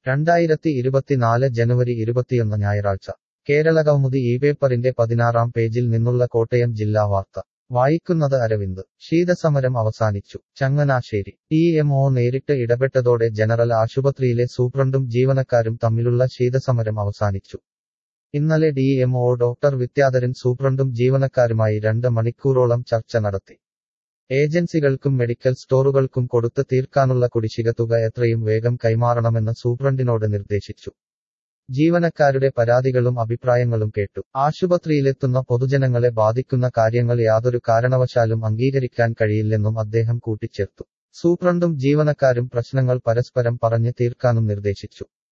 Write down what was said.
2024 ജനുവരി 21 ഞായറാഴ്ച കേരളകൗമുദി ഇപേപ്പറിന്റെ 16-ാം പേജിൽ നിന്നുള്ള കോട്ടയം ജില്ലാ വാർത്ത വായിക്കുന്നത് അരവിന്ദ്. ശീതസമരം അവസാനിച്ചു. ചങ്ങനാശ്ശേരി. DMO നേരിട്ട് ഇടപെട്ടതോടെ ജനറൽ ആശുപത്രിയിലെ സൂപ്രണ്ടും ജീവനക്കാരും തമ്മിലുള്ള ശീതസമരം അവസാനിച്ചു. ഇന്നലെ DMO ഡോക്ടർ വിദ്യാധരൻ സൂപ്രണ്ടും ജീവനക്കാരുമായി 2 മണിക്കൂറോളം ചർച്ച നടത്തി. ഏജൻസികൾക്കും മെഡിക്കൽ സ്റ്റോറുകൾക്കും കൊടുത്ത് തീർക്കാനുള്ള കുടിശ്ശിക തുക എത്രയും വേഗം കൈമാറണമെന്ന് സൂപ്രണ്ടിനോട് നിർദ്ദേശിച്ചു. ജീവനക്കാരുടെ പരാതികളും അഭിപ്രായങ്ങളും കേട്ടു. ആശുപത്രിയിലെത്തുന്ന പൊതുജനങ്ങളെ ബാധിക്കുന്ന കാര്യങ്ങൾ യാതൊരു കാരണവശാലും അംഗീകരിക്കാൻ കഴിയില്ലെന്നും അദ്ദേഹം കൂട്ടിച്ചേർത്തു. സൂപ്രണ്ടും ജീവനക്കാരും പ്രശ്നങ്ങൾ പരസ്പരം പറഞ്ഞ് തീർക്കാനും നിർദ്ദേശിച്ചു.